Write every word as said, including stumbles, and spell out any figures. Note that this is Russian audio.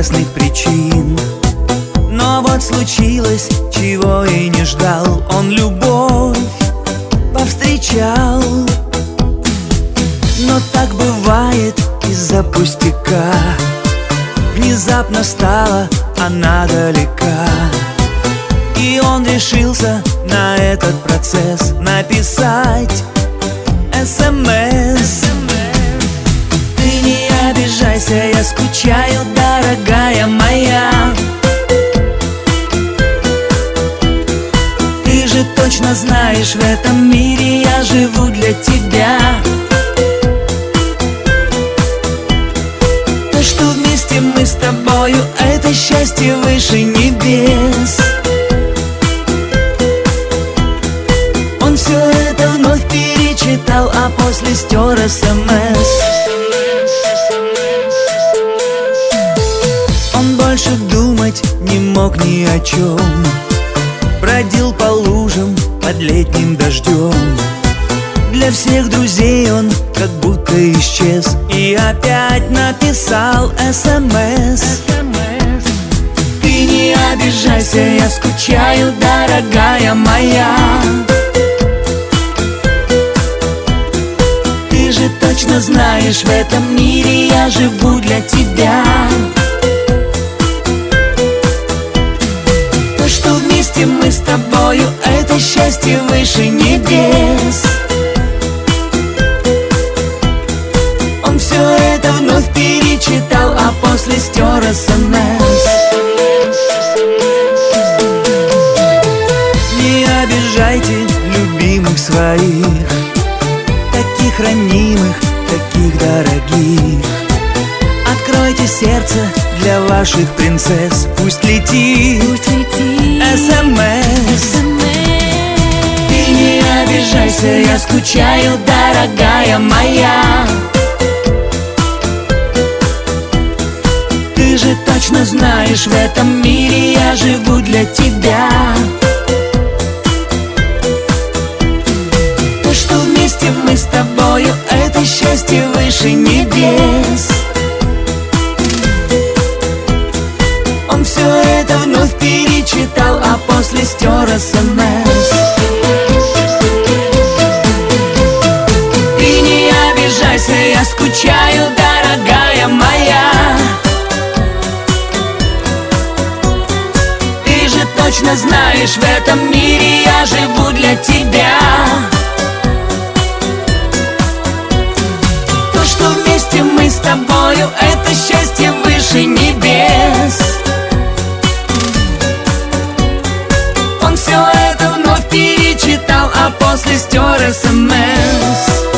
неясных причин. Но вот случилось, чего и не ждал. Он любовь повстречал. Но так бывает из-за пустяка. Внезапно стала она далека, и он решился на этот процесс написать эс эм эс. Ты не обижайся, я скучаю, дорогая моя. Ты же точно знаешь, в этом мире я живу для тебя. То, что вместе мы с тобою, это счастье выше небес. Он все это вновь перечитал, а после стер эс эм эс. Он больше думать не мог ни о чем. Бродил по лужам под летним дождем. Для всех друзей он как будто исчез, и опять написал эс эм эс. Ты не обижайся, я скучаю, дорогая моя. Ты же точно знаешь, в этом мире я живу для тебя. То, что вместе мы с тобою, это счастье выше небес. Он все это вновь перечитал, а после стер эс эм эс. Не обижайте любимых своих, таких ранимых, таких дорогих. Откройте сердце для ваших принцесс, пусть летит, пусть летит эс эм эс. Ты не обижайся, я скучаю, дорогая моя. Ты же точно знаешь, в этом мире я живу для тебя. То, что вместе мы с тобою, это счастье выше небес. Он все это вновь перечитал, а после стер эс эм эс. Ты не обижайся, я скучаю, дорогая моя. Ты же точно знаешь, в этом мире я живу для тебя. То, что вместе мы с тобою, это счастье выше небес. Он все это вновь перечитал, а после стер эс эм эс.